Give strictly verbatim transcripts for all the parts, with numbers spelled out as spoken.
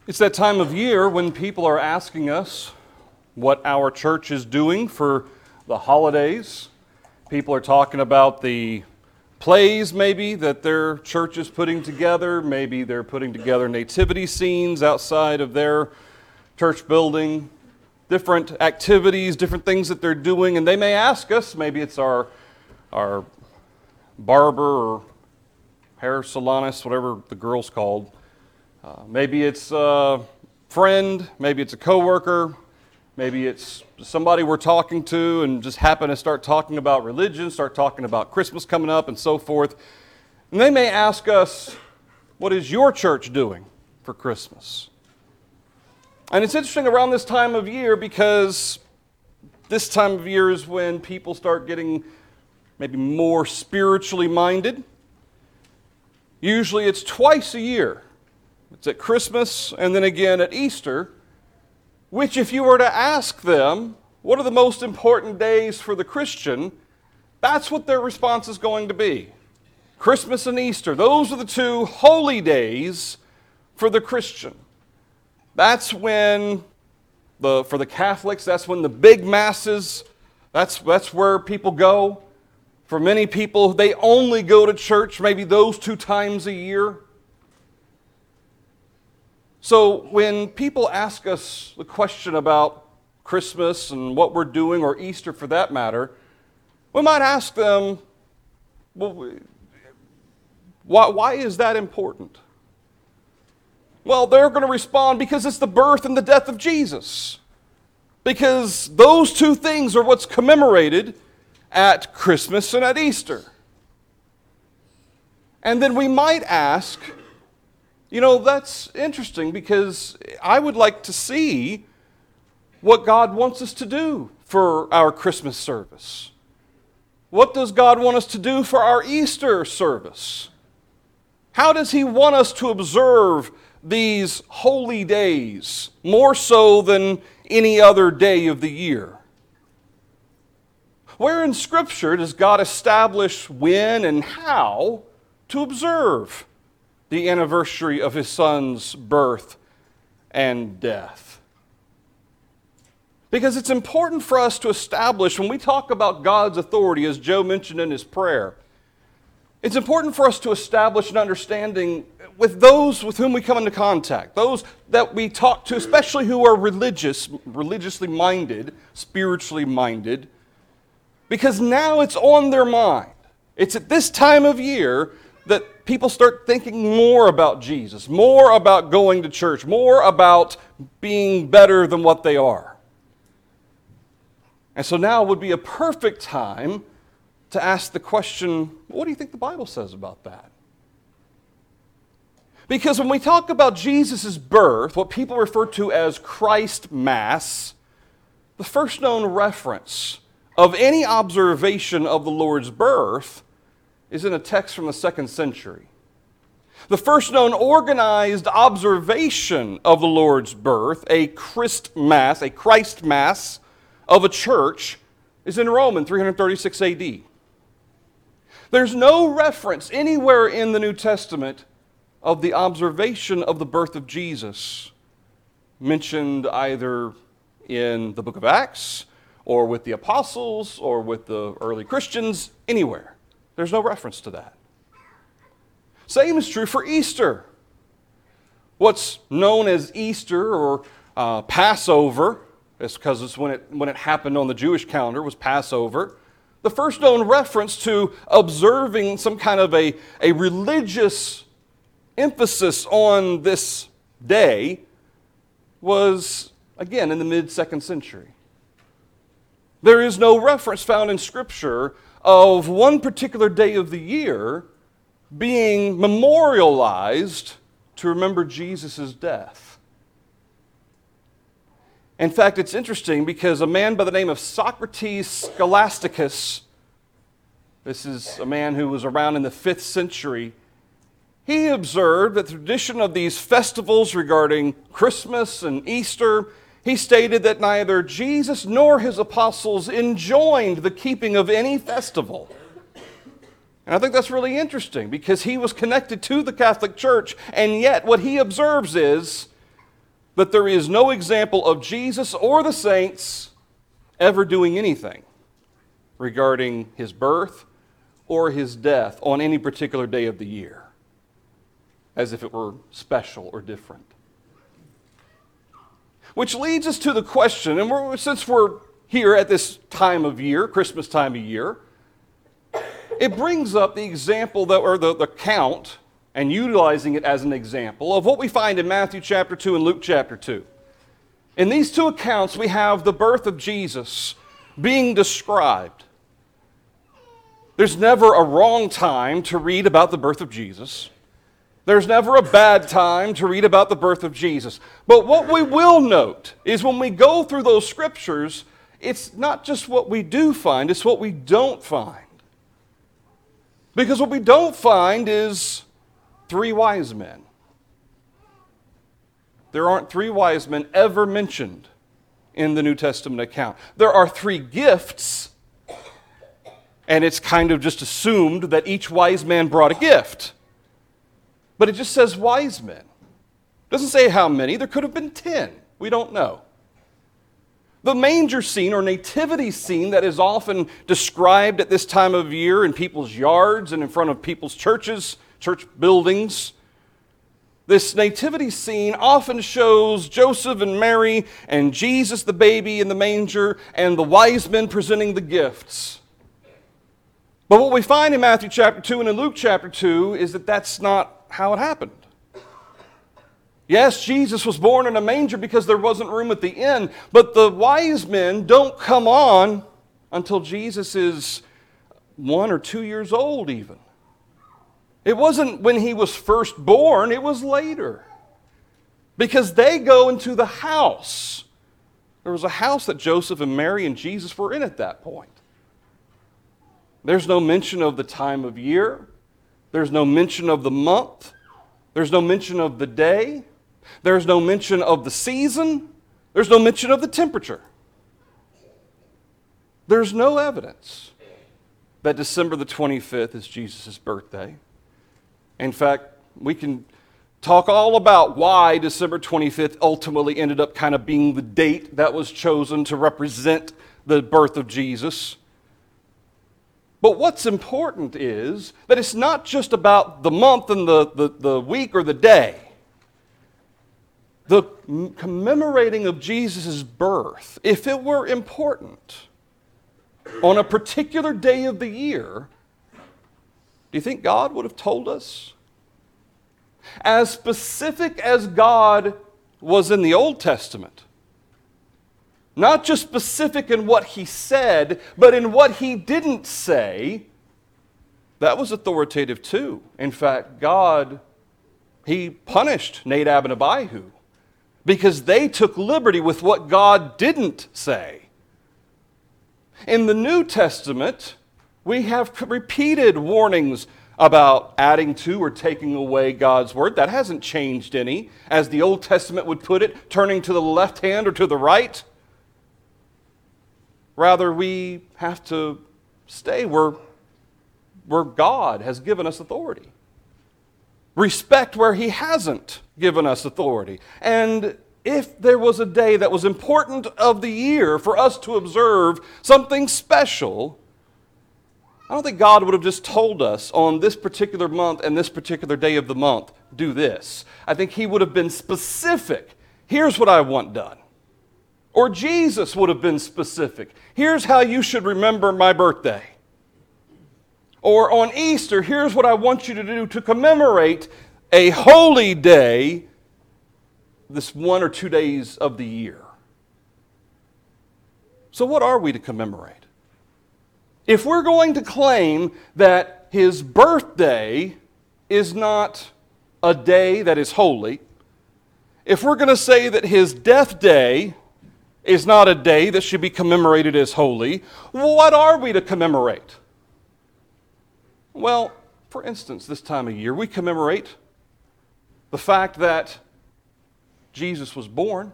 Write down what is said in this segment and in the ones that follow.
It's that time of year when people are asking us what our church is doing for the holidays. People are talking about the plays maybe that their church is putting together. Maybe they're putting together nativity scenes outside of their church building. Different activities, different things that they're doing. And they may ask us, maybe it's our, our barber or hair salonist, whatever the girl's called. Uh, maybe it's a friend, maybe it's a coworker, maybe it's somebody we're talking to and just happen to start talking about religion, start talking about Christmas coming up and so forth. And they may ask us, what is your church doing for Christmas? And it's interesting around this time of year because this time of year is when people start getting maybe more spiritually minded. Usually it's twice a year. It's at Christmas and then again at Easter, which if you were to ask them, what are the most important days for the Christian, that's what their response is going to be. Christmas and Easter, those are the two holy days for the Christian. That's when, the for the Catholics, that's when the big masses, that's, that's where people go. For many people, they only go to church maybe those two times a year. So when people ask us the question about Christmas and what we're doing, or Easter for that matter, we might ask them, well, why, why is that important? Well, they're going to respond, because it's the birth and the death of Jesus. Because those two things are what's commemorated at Christmas and at Easter. And then we might ask, you know, that's interesting because I would like to see what God wants us to do for our Christmas service. What does God want us to do for our Easter service? How does He want us to observe these holy days more so than any other day of the year? Where in Scripture does God establish when and how to observe the anniversary of His Son's birth and death? Because it's important for us to establish, when we talk about God's authority, as Joe mentioned in his prayer, it's important for us to establish an understanding with those with whom we come into contact, those that we talk to, especially who are religious, religiously minded, spiritually minded, because now it's on their mind. It's at this time of year that people start thinking more about Jesus, more about going to church, more about being better than what they are. And so now would be a perfect time to ask the question, what do you think the Bible says about that? Because when we talk about Jesus' birth, what people refer to as Christ Mass, the first known reference of any observation of the Lord's birth is in a text from the second century. The first known organized observation of the Lord's birth, a Christ Mass, a Christ Mass of a church, is in Rome in three thirty-six A D. There's no reference anywhere in the New Testament of the observation of the birth of Jesus mentioned either in the book of Acts or with the apostles or with the early Christians, anywhere. There's no reference to that. Same is true for Easter. What's known as Easter or uh, Passover, it's because it's when it, when it happened on the Jewish calendar, was Passover. The first known reference to observing some kind of a, a religious emphasis on this day was, again, in the mid-second century. There is no reference found in Scripture of one particular day of the year being memorialized to remember Jesus' death. In fact, it's interesting because a man by the name of Socrates Scholasticus, this is a man who was around in the fifth century, he observed that the tradition of these festivals regarding Christmas and Easter, he stated that neither Jesus nor his apostles enjoined the keeping of any festival. And I think that's really interesting because he was connected to the Catholic Church, and yet what he observes is that there is no example of Jesus or the saints ever doing anything regarding his birth or his death on any particular day of the year, as if it were special or different. Which leads us to the question, and we're, since we're here at this time of year, Christmas time of year, it brings up the example that, or the, the count, and utilizing it as an example of what we find in Matthew chapter two and Luke chapter two. In these two accounts, we have the birth of Jesus being described. There's never a wrong time to read about the birth of Jesus. There's never a bad time to read about the birth of Jesus. But what we will note is when we go through those scriptures, it's not just what we do find, it's what we don't find. Because what we don't find is three wise men. There aren't three wise men ever mentioned in the New Testament account. There are three gifts, and it's kind of just assumed that each wise man brought a gift. But it just says wise men. It doesn't say how many. There could have been ten. We don't know. The manger scene or nativity scene that is often described at this time of year in people's yards and in front of people's churches, church buildings. This nativity scene often shows Joseph and Mary and Jesus the baby in the manger and the wise men presenting the gifts. But what we find in Matthew chapter two and in Luke chapter two is that that's not how it happened. Yes, Jesus was born in a manger because there wasn't room at the inn, but the wise men don't come on until Jesus is one or two years old even. It wasn't when he was first born, it was later. Because they go into the house. There was a house that Joseph and Mary and Jesus were in at that point. There's no mention of the time of year. There's no mention of the month. There's no mention of the day. There's no mention of the season. There's no mention of the temperature. There's no evidence that December the twenty-fifth is Jesus' birthday. In fact, we can talk all about why December twenty-fifth ultimately ended up kind of being the date that was chosen to represent the birth of Jesus. But what's important is that it's not just about the month and the, the, the week or the day. The commemorating of Jesus' birth, if it were important on a particular day of the year, do you think God would have told us? As specific as God was in the Old Testament, not just specific in what he said, but in what he didn't say, that was authoritative too. In fact, God, he punished Nadab and Abihu because they took liberty with what God didn't say. In the New Testament, we have repeated warnings about adding to or taking away God's word. That hasn't changed any. As the Old Testament would put it, turning to the left hand or to the right. Rather, we have to stay where, where God has given us authority. Respect where he hasn't given us authority. And if there was a day that was important of the year for us to observe something special, I don't think God would have just told us on this particular month and this particular day of the month, do this. I think he would have been specific. Here's what I want done. Or Jesus would have been specific. Here's how you should remember my birthday. Or on Easter, here's what I want you to do to commemorate a holy day this one or two days of the year. So what are we to commemorate? If we're going to claim that his birthday is not a day that is holy, if we're going to say that his death day is not a day that should be commemorated as holy, what are we to commemorate? Well, for instance, this time of year, we commemorate the fact that Jesus was born.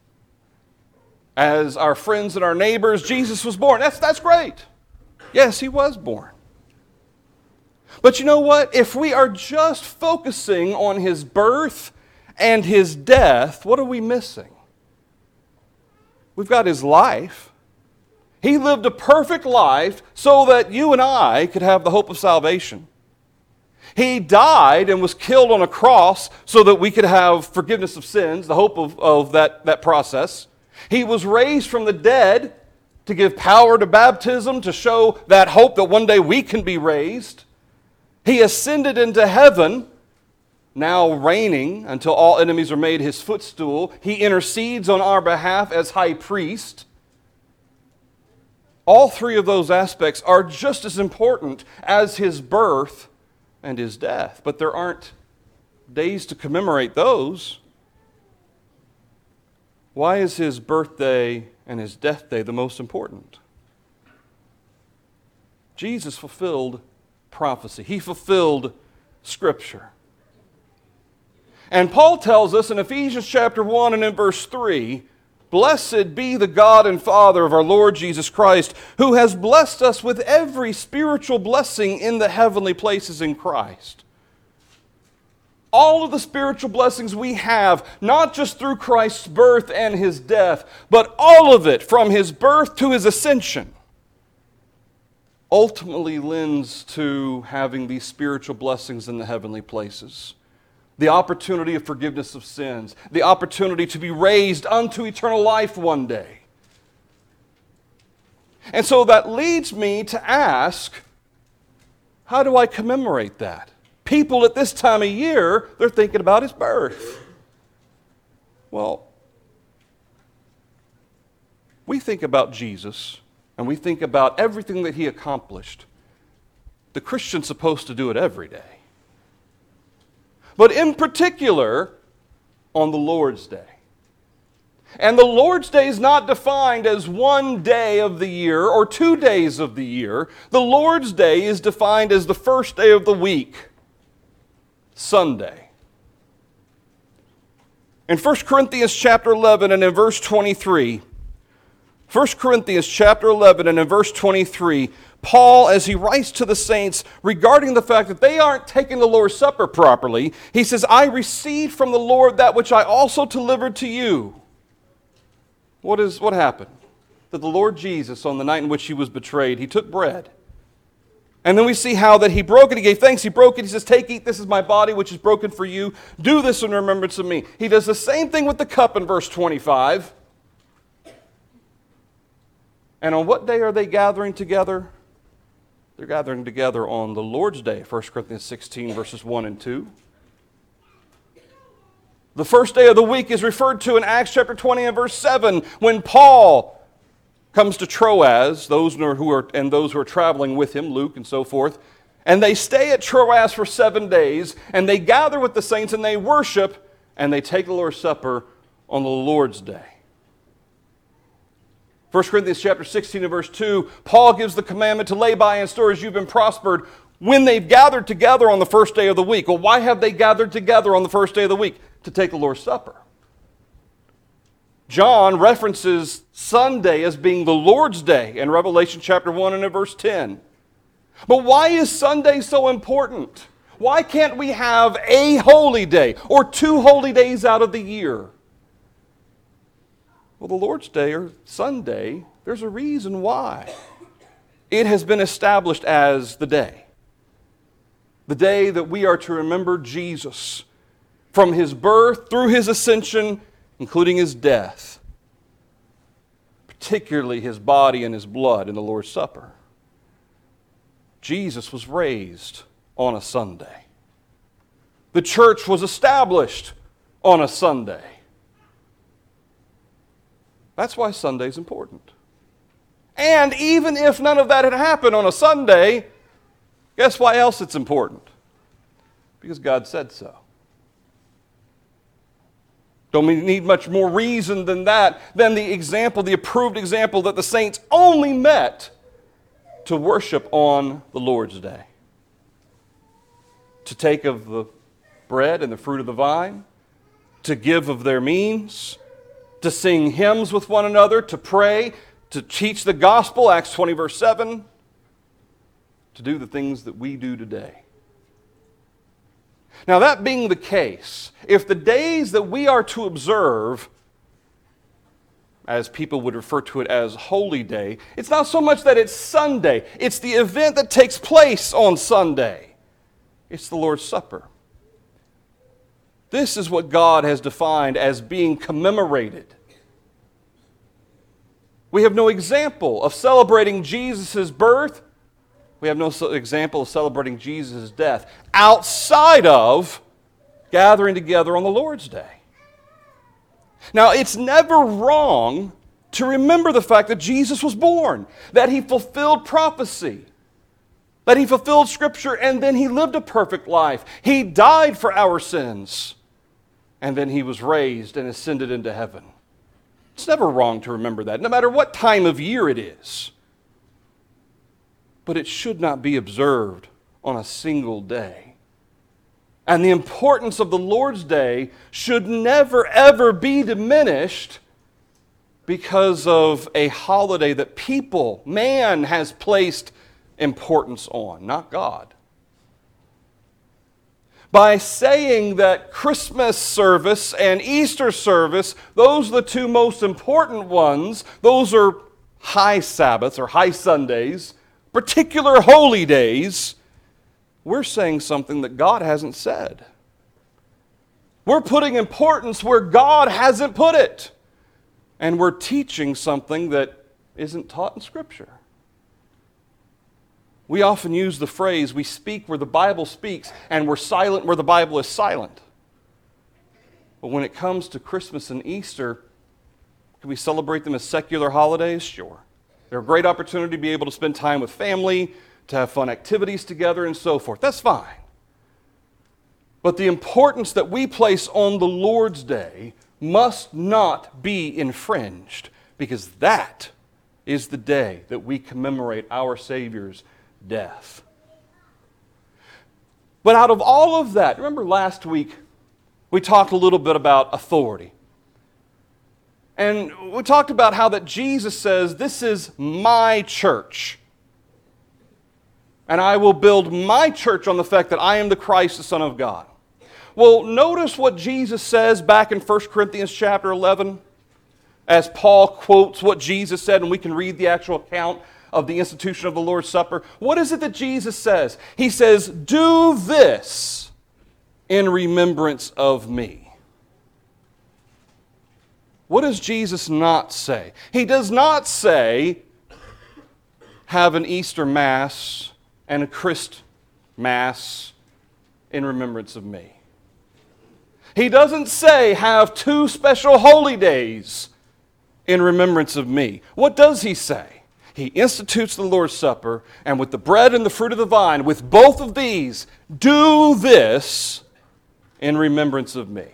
As our friends and our neighbors, Jesus was born. That's, that's great. Yes, he was born. But you know what? If we are just focusing on his birth and his death, what are we missing? We've got his life. He lived a perfect life so that you and I could have the hope of salvation. He died and was killed on a cross so that we could have forgiveness of sins, the hope of, of that, that process. He was raised from the dead to give power to baptism, to show that hope that one day we can be raised. He ascended into heaven, now reigning until all enemies are made his footstool. He intercedes on our behalf as high priest. All three of those aspects are just as important as his birth and his death, but there aren't days to commemorate those. Why is his birthday and his death day the most important? Jesus fulfilled prophecy. He fulfilled Scripture. And Paul tells us in Ephesians chapter one and in verse three, "Blessed be the God and Father of our Lord Jesus Christ, who has blessed us with every spiritual blessing in the heavenly places in Christ." All of the spiritual blessings we have, not just through Christ's birth and his death, but all of it from his birth to his ascension, ultimately lends to having these spiritual blessings in the heavenly places. The opportunity of forgiveness of sins, the opportunity to be raised unto eternal life one day. And so that leads me to ask, how do I commemorate that? People at this time of year, they're thinking about his birth. Well, we think about Jesus and we think about everything that he accomplished. The Christian's supposed to do it every day. But in particular, on the Lord's Day. And the Lord's Day is not defined as one day of the year or two days of the year. The Lord's Day is defined as the first day of the week, Sunday. In First Corinthians chapter eleven and in verse twenty-three, First Corinthians chapter eleven and in verse twenty-three, Paul, as he writes to the saints regarding the fact that they aren't taking the Lord's Supper properly, he says, "I received from the Lord that which I also delivered to you." What is what happened? That the Lord Jesus, on the night in which he was betrayed, he took bread. And then we see how that he broke it, he gave thanks, he broke it, he says, "Take, eat, this is my body which is broken for you. Do this in remembrance of me." He does the same thing with the cup in verse twenty-five. And on what day are they gathering together? They're gathering together on the Lord's Day, First Corinthians sixteen, verses one and two. The first day of the week is referred to in Acts chapter twenty and verse seven, when Paul comes to Troas, those who are, and those who are traveling with him, Luke and so forth, and they stay at Troas for seven days, and they gather with the saints, and they worship, and they take the Lord's Supper on the Lord's Day. First Corinthians chapter sixteen and verse two, Paul gives the commandment to lay by and store as you've been prospered when they've gathered together on the first day of the week. Well, why have they gathered together on the first day of the week? To take the Lord's Supper. John references Sunday as being the Lord's Day in Revelation chapter one and in verse ten. But why is Sunday so important? Why can't we have a holy day or two holy days out of the year? Well, the Lord's Day or Sunday, there's a reason why. It has been established as the day. The day that we are to remember Jesus from his birth through his ascension, including his death, particularly his body and his blood in the Lord's Supper. Jesus was raised on a Sunday. The church was established on a Sunday. That's why Sunday is important. And even if none of that had happened on a Sunday, guess why else it's important? Because God said so. Don't we need much more reason than that, than the example, the approved example that the saints only met to worship on the Lord's Day. To take of the bread and the fruit of the vine, to give of their means, to sing hymns with one another, to pray, to teach the gospel, Acts twenty verse seven, to do the things that we do today. Now, that being the case, if the days that we are to observe, as people would refer to it as Holy Day, it's not so much that it's Sunday, it's the event that takes place on Sunday. It's the Lord's Supper. This is what God has defined as being commemorated. We have no example of celebrating Jesus' birth. We have no example of celebrating Jesus' death outside of gathering together on the Lord's Day. Now, it's never wrong to remember the fact that Jesus was born, that He fulfilled prophecy, that He fulfilled Scripture, and then He lived a perfect life. He died for our sins, and then He was raised and ascended into heaven. It's never wrong to remember that, no matter what time of year it is. But it should not be observed on a single day. And the importance of the Lord's Day should never, ever be diminished because of a holiday that people, man, has placed importance on, not God. By saying that Christmas service and Easter service, those are the two most important ones, those are high Sabbaths or high Sundays, particular holy days, we're saying something that God hasn't said. We're putting importance where God hasn't put it. And we're teaching something that isn't taught in Scripture. We often use the phrase, we speak where the Bible speaks, and we're silent where the Bible is silent. But when it comes to Christmas and Easter, can we celebrate them as secular holidays? Sure. They're a great opportunity to be able to spend time with family, to have fun activities together, and so forth. That's fine. But the importance that we place on the Lord's Day must not be infringed, because that is the day that we commemorate our Savior's death. But out of all of that, remember last week we talked a little bit about authority. And we talked about how that Jesus says, this is my church. And I will build my church on the fact that I am the Christ, the Son of God. Well, notice what Jesus says back in First Corinthians chapter eleven, as Paul quotes what Jesus said, and we can read the actual account of the institution of the Lord's Supper. What is it that Jesus says? He says, do this in remembrance of me. What does Jesus not say? He does not say, have an Easter Mass and a Christ Mass in remembrance of me. He doesn't say, have two special holy days in remembrance of me. What does he say? He institutes the Lord's Supper, and with the bread and the fruit of the vine, with both of these, do this in remembrance of me.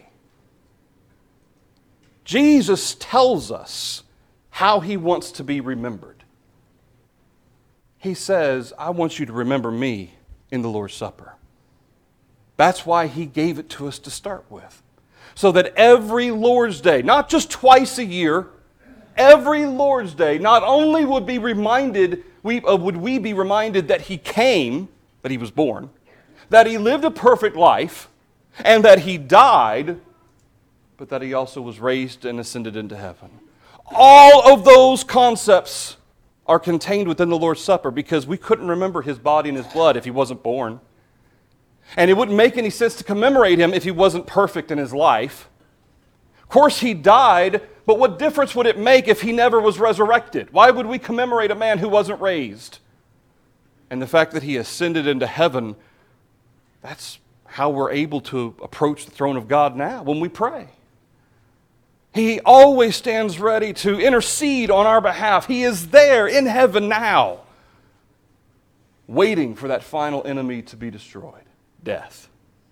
Jesus tells us how he wants to be remembered. He says, I want you to remember me in the Lord's Supper. That's why he gave it to us to start with. So that every Lord's Day, not just twice a year, every Lord's Day, not only would be reminded, we, uh, would we be reminded that he came, that he was born, that he lived a perfect life, and that he died, but that he also was raised and ascended into heaven. All of those concepts are contained within the Lord's Supper because we couldn't remember his body and his blood if he wasn't born. And it wouldn't make any sense to commemorate him if he wasn't perfect in his life. Of course, he died, but what difference would it make if he never was resurrected? Why would we commemorate a man who wasn't raised? And the fact that he ascended into heaven, that's how we're able to approach the throne of God now when we pray. He always stands ready to intercede on our behalf. He is there in heaven now, waiting for that final enemy to be destroyed. Death.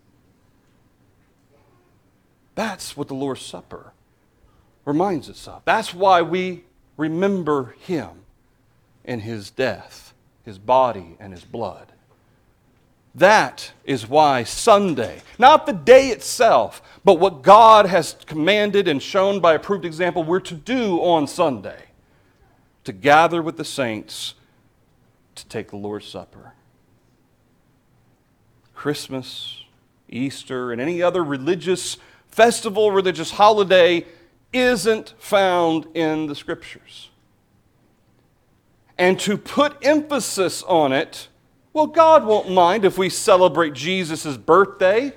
That's what the Lord's Supper reminds us of. That's why we remember him in his death, his body and his blood. That is why Sunday, not the day itself, but what God has commanded and shown by approved example, we're to do on Sunday, to gather with the saints to take the Lord's Supper. Christmas, Easter, and any other religious festival, religious holiday isn't found in the Scriptures. And to put emphasis on it, well, God won't mind if we celebrate Jesus' birthday.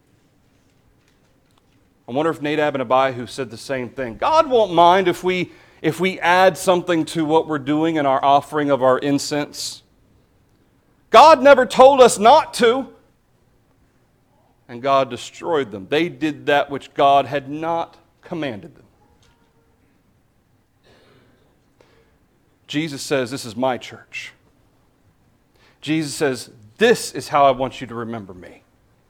I wonder if Nadab and Abihu said the same thing. God won't mind if we, if we add something to what we're doing in our offering of our incense. God never told us not to. And God destroyed them. They did that which God had not commanded them. Jesus says, this is my church. Jesus says, this is how I want you to remember me.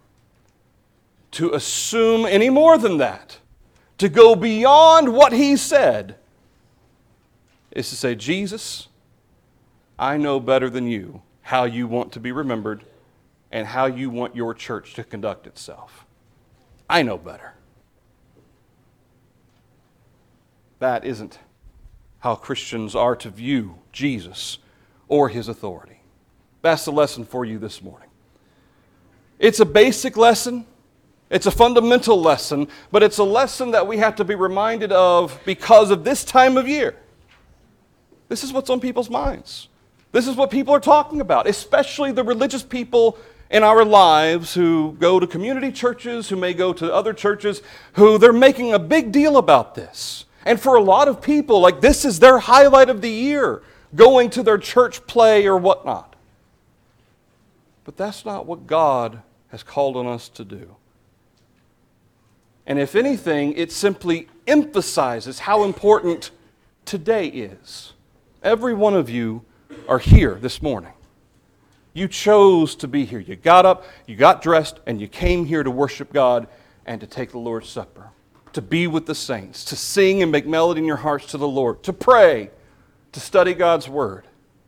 To assume any more than that, to go beyond what he said, is to say, Jesus, I know better than you how you want to be remembered and how you want your church to conduct itself. I know better. That isn't how Christians are to view Jesus or his authority. That's the lesson for you this morning. It's a basic lesson. It's a fundamental lesson, but it's a lesson that we have to be reminded of because of this time of year. This is what's on people's minds. This is what people are talking about, especially the religious people in our lives who go to community churches, who may go to other churches, who they're making a big deal about this. And for a lot of people, like this is their highlight of the year, going to their church play or whatnot. But that's not what God has called on us to do. And if anything, it simply emphasizes how important today is. Every one of you are here this morning. You chose to be here. You got up, you got dressed, and you came here to worship God and to take the Lord's Supper, to be with the saints, to sing and make melody in your hearts to the Lord, to pray, to study God's Word.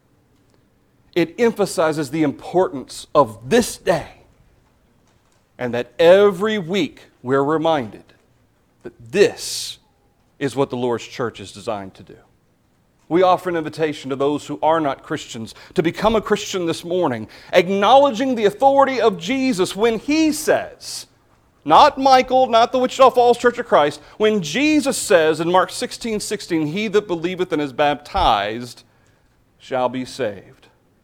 It emphasizes the importance of this day, and that every week we're reminded that this is what the Lord's church is designed to do. We offer an invitation to those who are not Christians to become a Christian this morning, acknowledging the authority of Jesus when he says, not Michael, not the Wichita Falls Church of Christ, when Jesus says in Mark sixteen sixteen, he that believeth and is baptized shall be saved.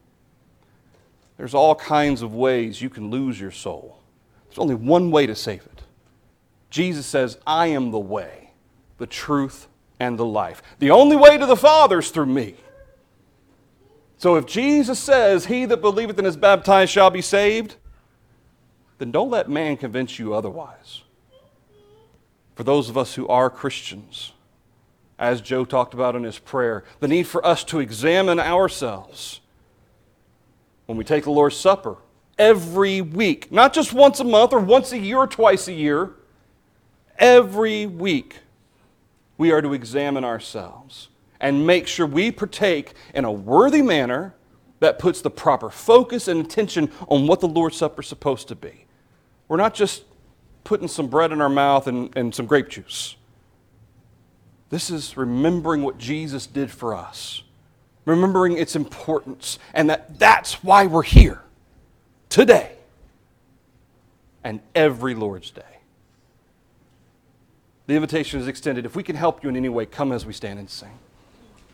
There's all kinds of ways you can lose your soul. There's only one way to save it. Jesus says, I am the way, the truth, and the life. The only way to the Father is through me. So if Jesus says, he that believeth and is baptized shall be saved, then don't let man convince you otherwise. For those of us who are Christians, as Joe talked about in his prayer, the need for us to examine ourselves when we take the Lord's Supper every week, not just once a month or once a year or twice a year, every week we are to examine ourselves and make sure we partake in a worthy manner that puts the proper focus and attention on what the Lord's Supper is supposed to be. We're not just putting some bread in our mouth and, and some grape juice. This is remembering what Jesus did for us, remembering its importance, and that that's why we're here today and every Lord's Day. The invitation is extended. If we can help you in any way, come as we stand and sing.